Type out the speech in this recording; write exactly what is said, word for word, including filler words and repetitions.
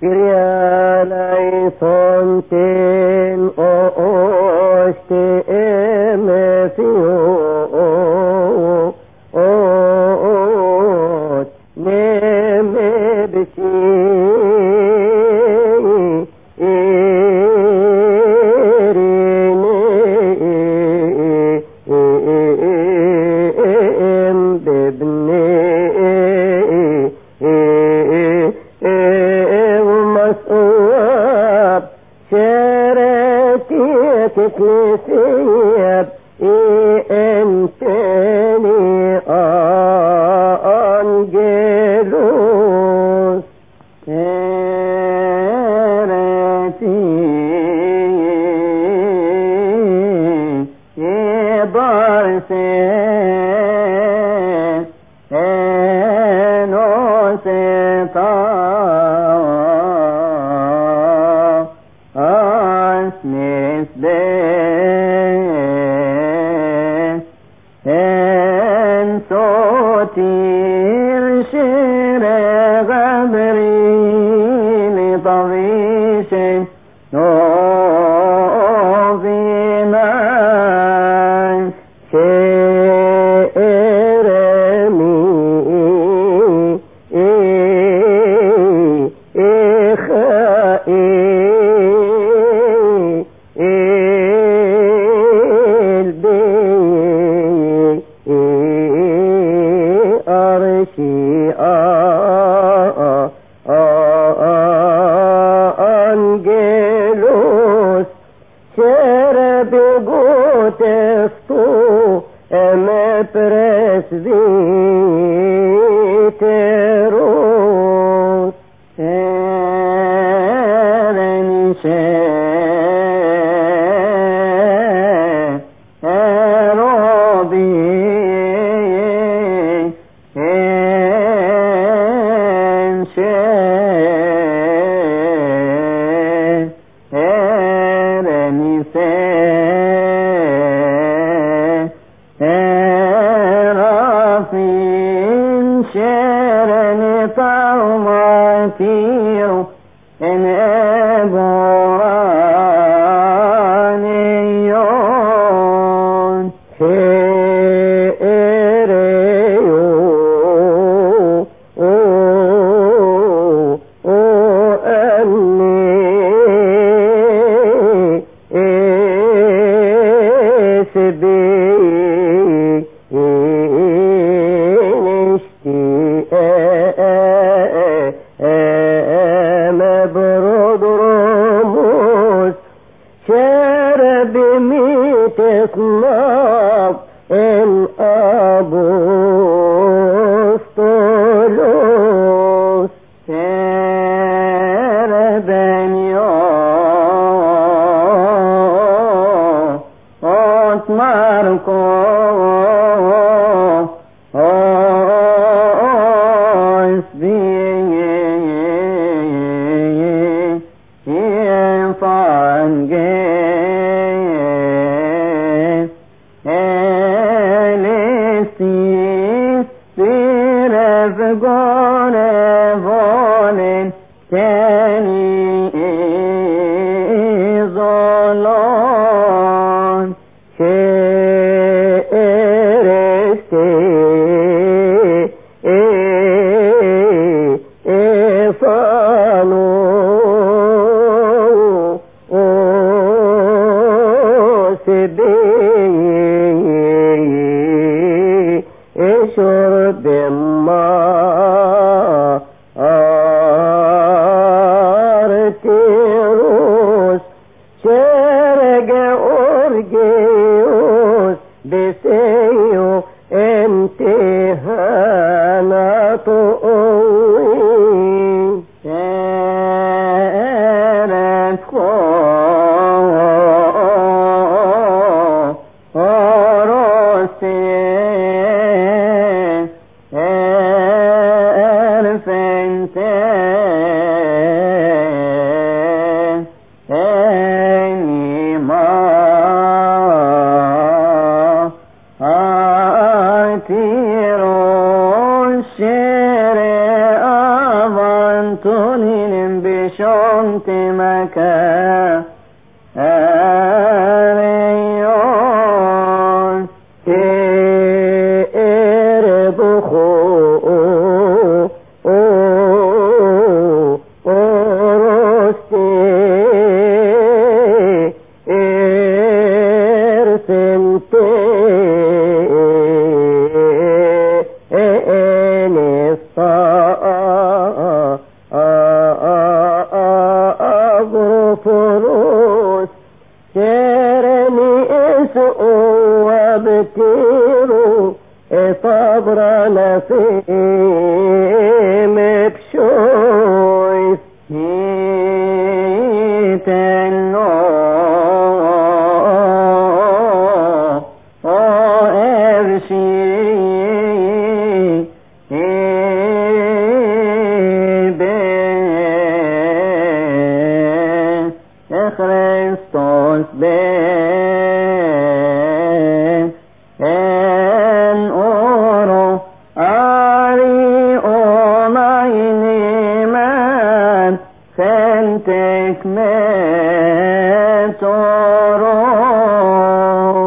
Fonten oste emefio o neme bisi تكليسيب انتني انجلوس ترتي يبارسي انوسيطا اسمس صوتي شير غبري لطويش نوفينا شير مي إخائي Angelus cerebigotestu eme presbiteros erenise erobi ense Tiro en eboranion hereo o o anni esbi بميتسماء الأبوستولوس سيربنيو أتماركو Gone volen teni izolon che ereste e e falo o sebe e shorbem Arteros Cherege Orgeos Deseo Entehanato Oin benim bişontimeke eriyor ki erbuhu orusti ersinti enista agruporus kereni esu abtiru etabra nafim epshois hitenno o evşi Christos ben en oro ari olaynimen sen tekmeto